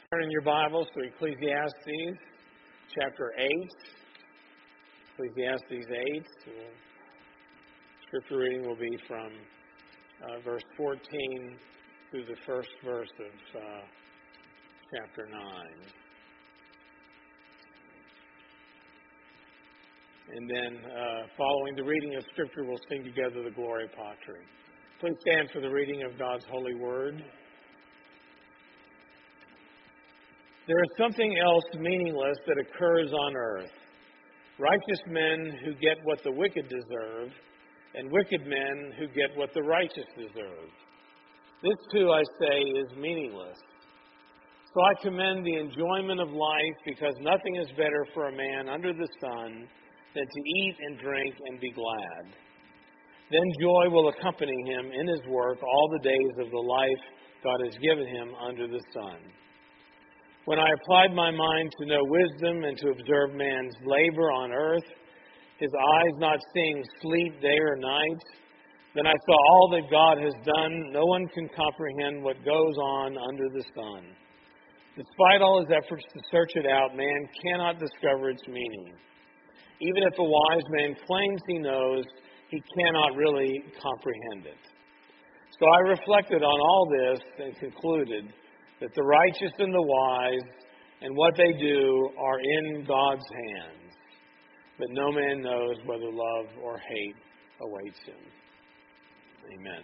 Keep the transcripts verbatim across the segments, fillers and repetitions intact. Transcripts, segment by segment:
Turn in your Bibles to Ecclesiastes chapter eight. Ecclesiastes eight. Scripture reading will be from uh, verse fourteen through the first verse of uh, chapter nine. And then, uh, following the reading of Scripture, we'll sing together the Gloria Patri. Please stand for the reading of God's holy word. There is something else meaningless that occurs on earth. Righteous men who get what the wicked deserve, and wicked men who get what the righteous deserve. This too, I say, is meaningless. So I commend the enjoyment of life, because nothing is better for a man under the sun than to eat and drink and be glad. Then joy will accompany him in his work all the days of the life God has given him under the sun. When I applied my mind to know wisdom and to observe man's labor on earth, his eyes not seeing sleep day or night, then I saw all that God has done. No one can comprehend what goes on under the sun. Despite all his efforts to search it out, man cannot discover its meaning. Even if a wise man claims he knows, he cannot really comprehend it. So I reflected on all this and concluded that the righteous and the wise and what they do are in God's hands, but no man knows whether love or hate awaits him. Amen.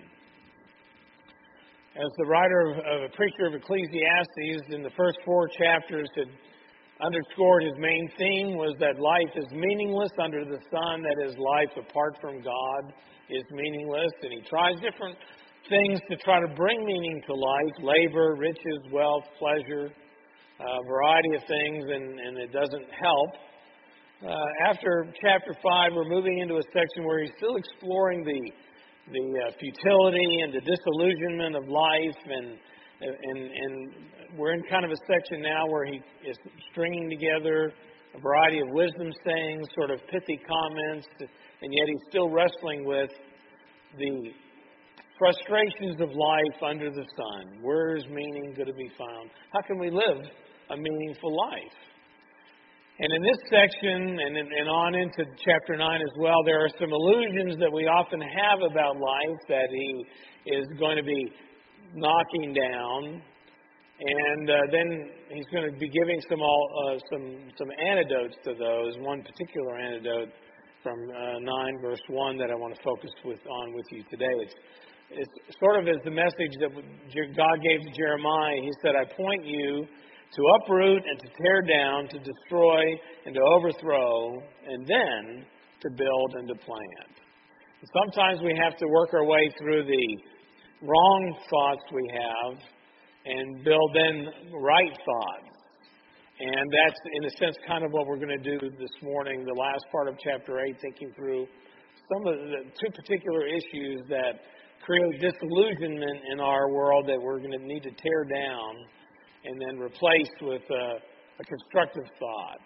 As the writer of, of a preacher of Ecclesiastes in the first four chapters had underscored, his main theme was that life is meaningless under the sun, that is, life apart from God is meaningless, and he tries different things to try to bring meaning to life: labor, riches, wealth, pleasure, a variety of things, and, and it doesn't help. Uh, after chapter five, we're moving into a section where he's still exploring the the uh, futility and the disillusionment of life, and, and, and we're in kind of a section now where he is stringing together a variety of wisdom sayings, sort of pithy comments, and yet he's still wrestling with the frustrations of life under the sun. Where is meaning going to be found? How can we live a meaningful life? And in this section, and, and on into chapter nine as well, there are some illusions that we often have about life that he is going to be knocking down. And uh, then he's going to be giving some all, uh, some some antidotes to those. One particular antidote from uh, nine verse one that I want to focus with on with you today. It's It's sort of as the message that God gave to Jeremiah. He said, I point you to uproot and to tear down, to destroy and to overthrow, and then to build and to plant. And sometimes we have to work our way through the wrong thoughts we have and build then right thoughts. And that's, in a sense, kind of what we're going to do this morning, the last part of chapter eight, thinking through some of the two particular issues that create disillusionment in our world that we're going to need to tear down and then replace with a, a constructive thought.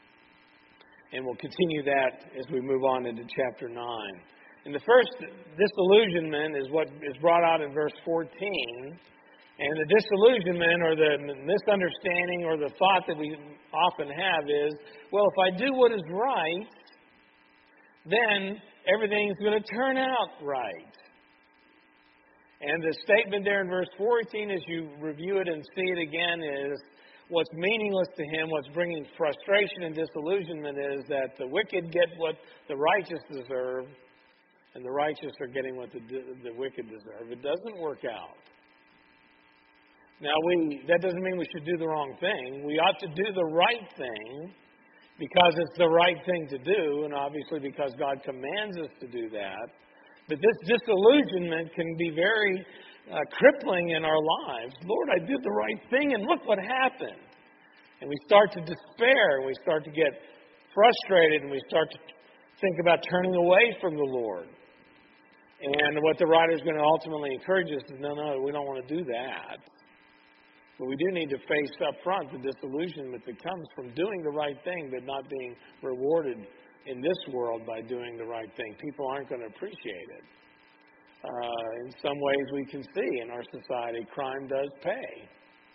And we'll continue that as we move on into chapter nine. And the first disillusionment is what is brought out in verse fourteen. And the disillusionment or the misunderstanding or the thought that we often have is, well, if I do what is right, then everything's going to turn out right. And the statement there in verse fourteen, as you review it and see it again, is what's meaningless to him, what's bringing frustration and disillusionment is that the wicked get what the righteous deserve, and the righteous are getting what the, the wicked deserve. It doesn't work out. Now, we that doesn't mean we should do the wrong thing. We ought to do the right thing because it's the right thing to do, and obviously because God commands us to do that. But this disillusionment can be very uh, crippling in our lives. Lord, I did the right thing, and look what happened. And we start to despair, and we start to get frustrated, and we start to think about turning away from the Lord. And what the writer is going to ultimately encourage us is, no, no, we don't want to do that. But we do need to face up front the disillusionment that comes from doing the right thing, but not being rewarded in this world by doing the right thing. People aren't going to appreciate it. Uh, in some ways we can see in our society, crime does pay.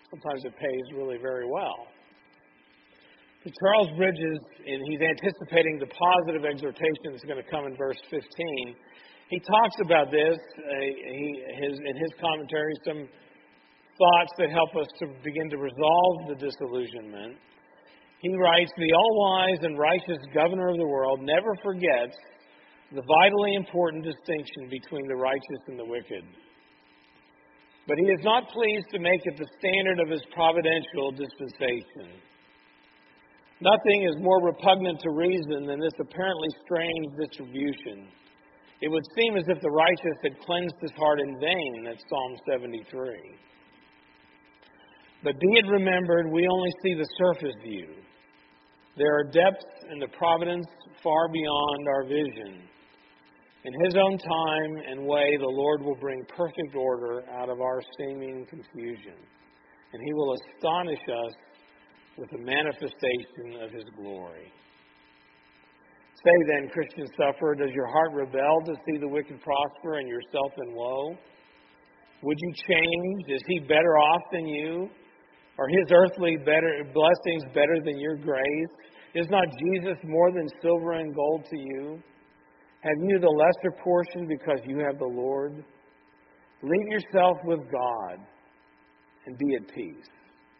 Sometimes it pays really very well. So Charles Bridges, and he's anticipating the positive exhortation that's going to come in verse fifteen. He talks about this uh, he, his, in his commentary, some thoughts that help us to begin to resolve the disillusionment. He writes, "The all-wise and righteous governor of the world never forgets the vitally important distinction between the righteous and the wicked. But he is not pleased to make it the standard of his providential dispensation. Nothing is more repugnant to reason than this apparently strange distribution. It would seem as if the righteous had cleansed his heart in vain," that's Psalm seventy-three. "But be it remembered, we only see the surface view. There are depths in the providence far beyond our vision. In His own time and way, the Lord will bring perfect order out of our seeming confusion, and He will astonish us with the manifestation of His glory." Say then, Christian sufferer, does your heart rebel to see the wicked prosper and yourself in woe? Would you change? Is he better off than you? Are his earthly better blessings better than your grace? Is not Jesus more than silver and gold to you? Have you the lesser portion because you have the Lord? Leave yourself with God and be at peace.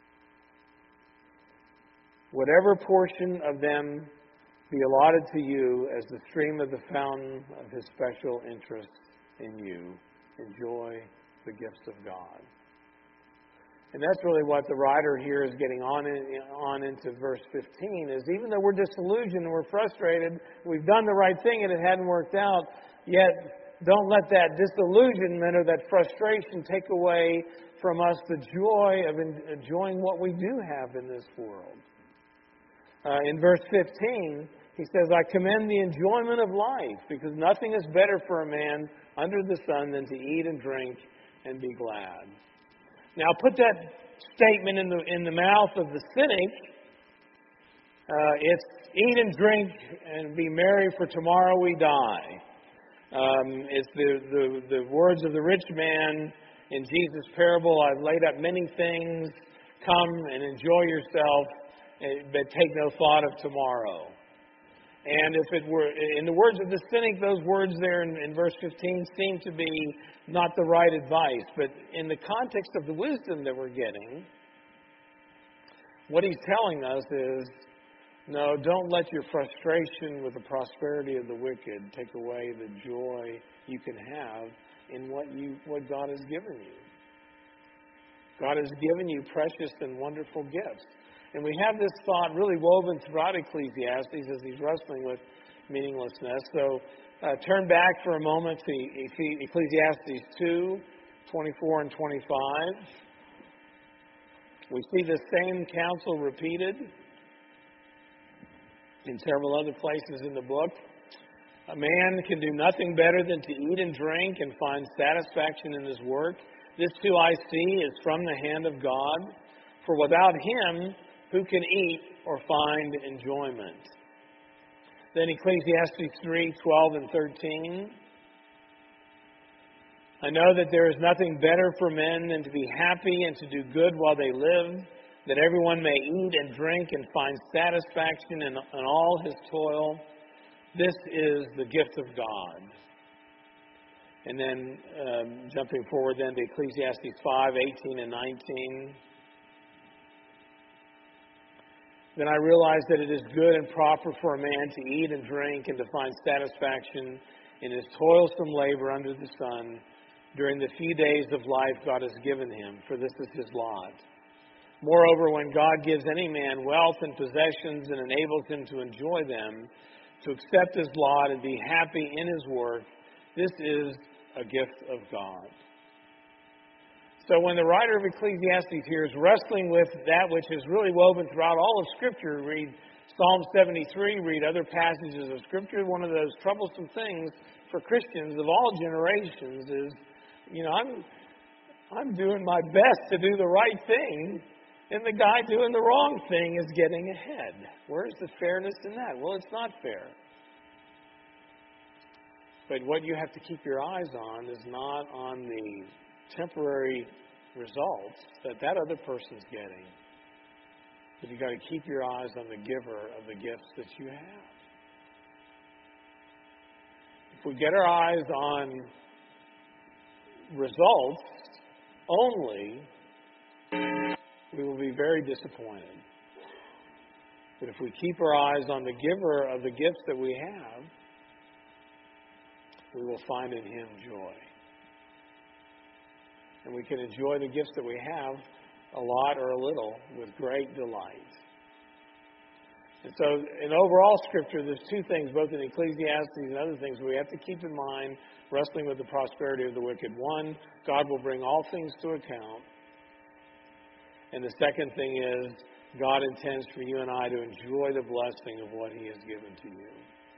Whatever portion of them be allotted to you as the stream of the fountain of His special interest in you, enjoy the gifts of God. And that's really what the writer here is getting on in, on into verse fifteen, is even though we're disillusioned and we're frustrated, we've done the right thing and it hadn't worked out, yet don't let that disillusionment or that frustration take away from us the joy of enjoying what we do have in this world. Uh, in verse fifteen, he says, "I commend the enjoyment of life, because nothing is better for a man under the sun than to eat and drink and be glad." Now, put that statement in the in the mouth of the cynic. Uh, it's eat and drink and be merry, for tomorrow we die. Um, it's the, the, the words of the rich man in Jesus' parable. "I've laid up many things. Come and enjoy yourself, but take no thought of tomorrow." And if it were, in the words of the cynic, those words there in, in verse fifteen seem to be not the right advice. But in the context of the wisdom that we're getting, what he's telling us is, no, don't let your frustration with the prosperity of the wicked take away the joy you can have in what you what God has given you. God has given you precious and wonderful gifts. And we have this thought really woven throughout Ecclesiastes as he's wrestling with meaninglessness. So uh, turn back for a moment to Ecclesiastes two, twenty-four and twenty-five. We see the same counsel repeated in several other places in the book. "A man can do nothing better than to eat and drink and find satisfaction in his work. This too I see is from the hand of God. For without Him, who can eat or find enjoyment?" Then Ecclesiastes three, twelve and thirteen. "I know that there is nothing better for men than to be happy and to do good while they live, that everyone may eat and drink and find satisfaction in, in all his toil. This is the gift of God." And then um, jumping forward then to Ecclesiastes five, eighteen and nineteen. "Then I realized that it is good and proper for a man to eat and drink and to find satisfaction in his toilsome labor under the sun during the few days of life God has given him, for this is his lot. Moreover, when God gives any man wealth and possessions and enables him to enjoy them, to accept his lot and be happy in his work, this is a gift of God." So when the writer of Ecclesiastes here is wrestling with that which is really woven throughout all of Scripture, read Psalm seventy-three, read other passages of Scripture, one of those troublesome things for Christians of all generations is, you know, I'm I'm doing my best to do the right thing, and the guy doing the wrong thing is getting ahead. Where's the fairness in that? Well, it's not fair. But what you have to keep your eyes on is not on the temporary results that that other person's getting. But you've got to keep your eyes on the giver of the gifts that you have. If we get our eyes on results only, we will be very disappointed. But if we keep our eyes on the giver of the gifts that we have, we will find in Him joy. And we can enjoy the gifts that we have, a lot or a little, with great delight. And so, in overall Scripture, there's two things, both in Ecclesiastes and other things, we have to keep in mind, wrestling with the prosperity of the wicked. One, God will bring all things to account. And the second thing is, God intends for you and I to enjoy the blessing of what He has given to you.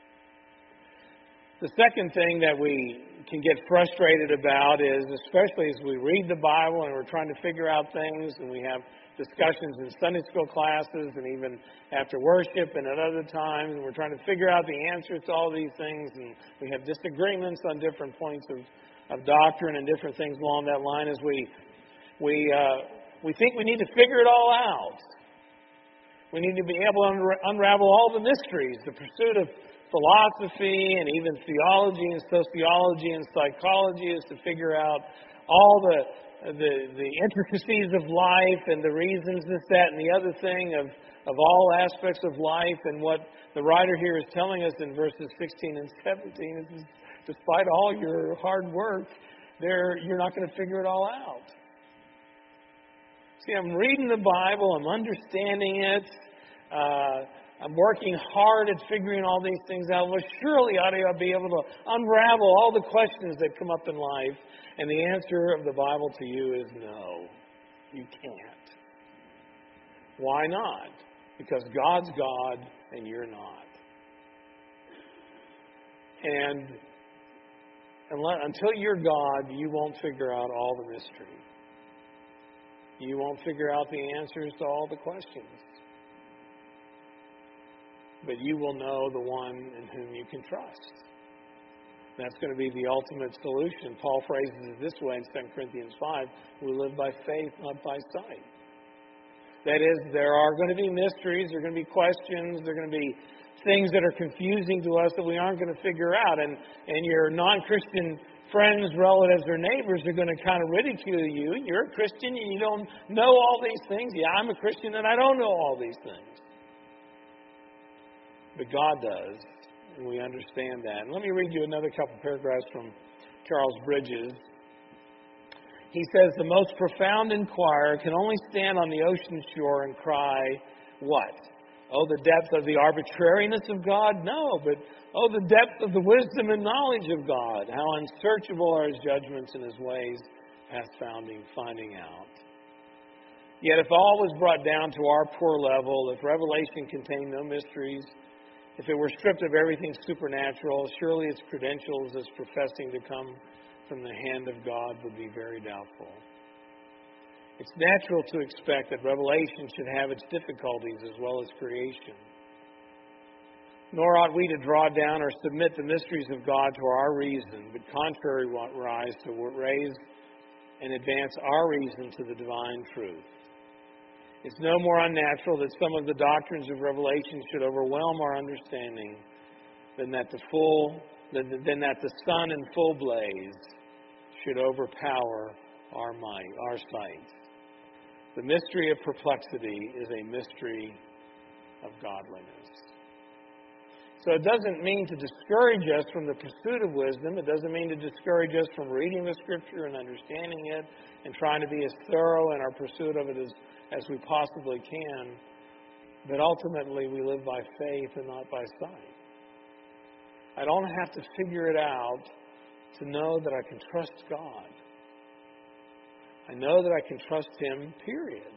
The second thing that we can get frustrated about is, especially as we read the Bible and we're trying to figure out things, and we have discussions in Sunday school classes and even after worship and at other times, and we're trying to figure out the answers to all these things, and we have disagreements on different points of, of doctrine and different things along that line, as we we uh, we think we need to figure it all out. We need to be able to unravel all the mysteries, the pursuit of philosophy and even theology and sociology and psychology is to figure out all the the, the intricacies of life and the reasons, this, that, and the other thing of, of all aspects of life. And what the writer here is telling us in verses sixteen and seventeen is, despite all your hard work, there you're not going to figure it all out. See, I'm reading the Bible, I'm understanding it, uh, I'm working hard at figuring all these things out. Well, surely ought to be able to unravel all the questions that come up in life. And the answer of the Bible to you is no, you can't. Why not? Because God's God and you're not. And until you're God, you won't figure out all the mystery. You won't figure out the answers to all the questions. But you will know the one in whom you can trust. That's going to be the ultimate solution. Paul phrases it this way in Second Corinthians five, we live by faith, not by sight. That is, there are going to be mysteries, there are going to be questions, there are going to be things that are confusing to us that we aren't going to figure out. And, and your non-Christian friends, relatives, or neighbors are going to kind of ridicule you. You're a Christian and you don't know all these things. Yeah, I'm a Christian and I don't know all these things. But God does, and we understand that. And let me read you another couple paragraphs from Charles Bridges. He says, the most profound inquirer can only stand on the ocean shore and cry, what? Oh, the depth of the arbitrariness of God? No, but oh, the depth of the wisdom and knowledge of God. How unsearchable are His judgments and His ways past finding, finding out. Yet if all was brought down to our poor level, if revelation contained no mysteries, if it were stripped of everything supernatural, surely its credentials as professing to come from the hand of God would be very doubtful. It's natural to expect that revelation should have its difficulties as well as creation. Nor ought we to draw down or submit the mysteries of God to our reason, but contrariwise to raise and advance our reason to the divine truth. It's no more unnatural that some of the doctrines of Revelation should overwhelm our understanding than that the full than, than that the sun in full blaze should overpower our might, our sight. The mystery of perplexity is a mystery of godliness. So it doesn't mean to discourage us from the pursuit of wisdom. It doesn't mean to discourage us from reading the Scripture and understanding it and trying to be as thorough in our pursuit of it as as we possibly can, but ultimately we live by faith and not by sight. I don't have to figure it out to know that I can trust God. I know that I can trust Him, period.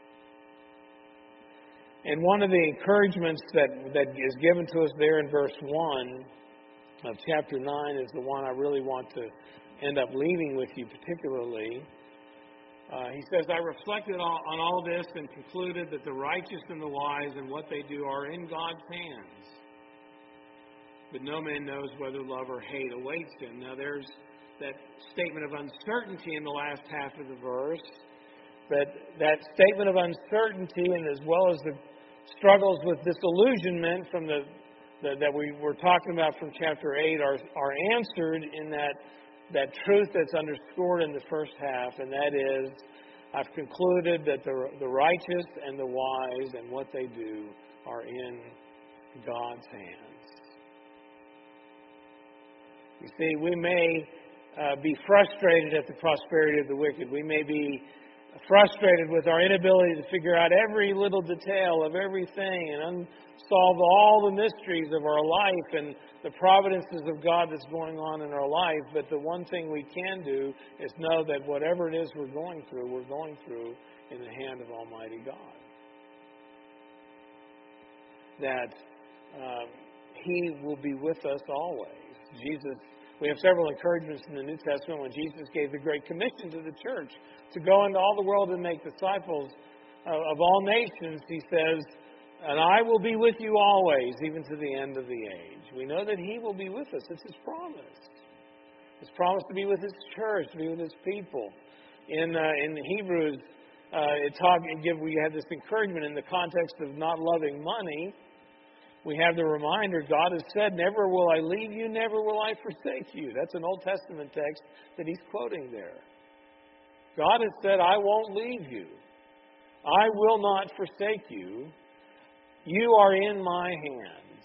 And one of the encouragements that, that is given to us there in verse one of chapter nine is the one I really want to end up leaving with you particularly. Uh, he says, I reflected on, on all this and concluded that the righteous and the wise and what they do are in God's hands. But no man knows whether love or hate awaits him. Now there's that statement of uncertainty in the last half of the verse. But that statement of uncertainty, and as well as the struggles with disillusionment from the, the that we were talking about from chapter eight, are are answered in that that truth that's underscored in the first half, and that is, I've concluded that the the righteous and the wise and what they do are in God's hands. You see, we may uh, be frustrated at the prosperity of the wicked. We may be frustrated with our inability to figure out every little detail of everything and unsolve all the mysteries of our life and the providences of God that's going on in our life. But the one thing we can do is know that whatever it is we're going through, we're going through in the hand of Almighty God. That um, He will be with us always. Jesus, we have several encouragements in the New Testament when Jesus gave the Great Commission to the church to go into all the world and make disciples of all nations. He says, and I will be with you always, even to the end of the age. We know that He will be with us. It's His promise. His promise to be with His church, to be with His people. In uh, in Hebrews, uh, it talk, it give, we have this encouragement in the context of not loving money. We have the reminder, God has said, never will I leave you, never will I forsake you. That's an Old Testament text that he's quoting there. God has said, I won't leave you. I will not forsake you. You are in my hands.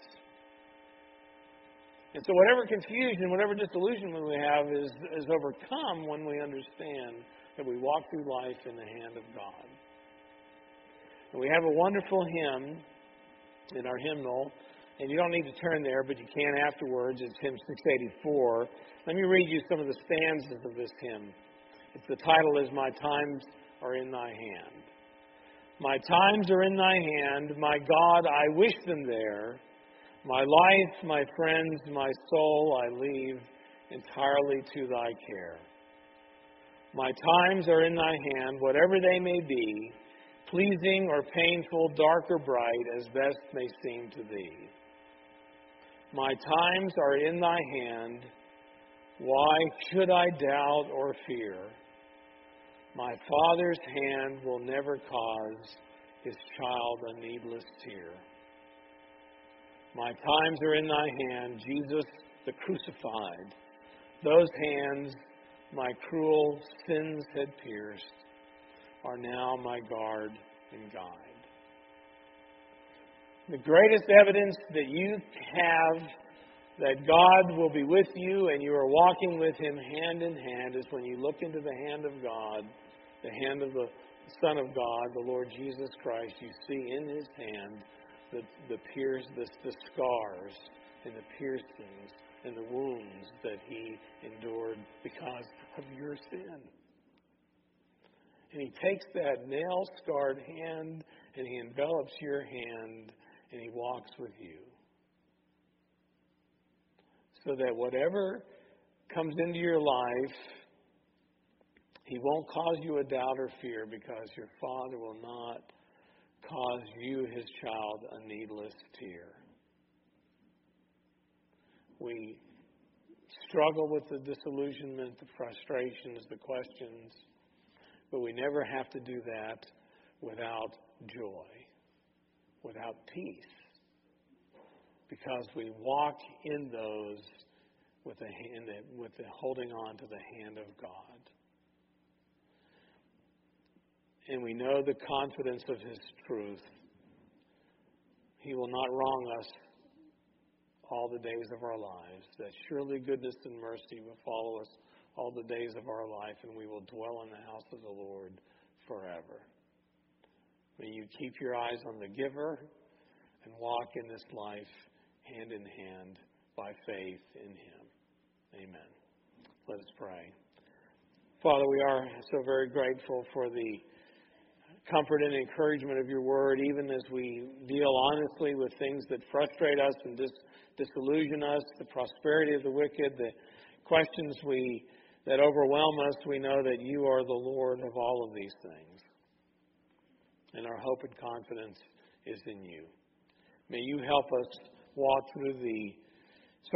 And so whatever confusion, whatever disillusionment we have is, is overcome when we understand that we walk through life in the hand of God. And we have a wonderful hymn in our hymnal, and you don't need to turn there, but you can afterwards. It's hymn six eighty-four. Let me read you some of the stanzas of this hymn. It's, the title is My Times Are in Thy Hand. My times are in Thy hand, my God, I wish them there. My life, my friends, my soul I leave entirely to Thy care. My times are in Thy hand, whatever they may be, pleasing or painful, dark or bright, as best may seem to Thee. My times are in Thy hand, why should I doubt or fear? My Father's hand will never cause His child a needless tear. My times are in Thy hand, Jesus the crucified. Those hands my cruel sins had pierced are now my guard and guide. The greatest evidence that you have that God will be with you and you are walking with Him hand in hand is when you look into the hand of God, the hand of the Son of God, the Lord Jesus Christ. You see in His hand the, the, pierce, the, the scars and the piercings and the wounds that He endured because of your sin. And He takes that nail-scarred hand and He envelops your hand and He walks with you. So that whatever comes into your life, He won't cause you a doubt or fear, because your Father will not cause you, His child, a needless tear. We struggle with the disillusionment, the frustrations, the questions, but we never have to do that without joy, without peace, because we walk in those with the hand, with the holding on to the hand of God. And we know the confidence of His truth. He will not wrong us all the days of our lives, that surely goodness and mercy will follow us all the days of our life, and we will dwell in the house of the Lord forever. May you keep your eyes on the giver and walk in this life hand in hand by faith in Him. Amen. Let us pray. Father, we are so very grateful for the comfort and encouragement of your word, even as we deal honestly with things that frustrate us and dis- disillusion us, the prosperity of the wicked, the questions we that overwhelm us. We know that you are the Lord of all of these things. And our hope and confidence is in you. May you help us walk through the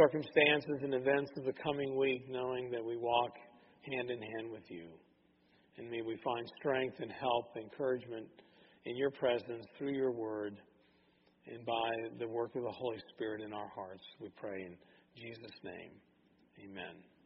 circumstances and events of the coming week, knowing that we walk hand in hand with you. And may we find strength and help, encouragement in your presence through your word and by the work of the Holy Spirit in our hearts. We pray in Jesus' name. Amen.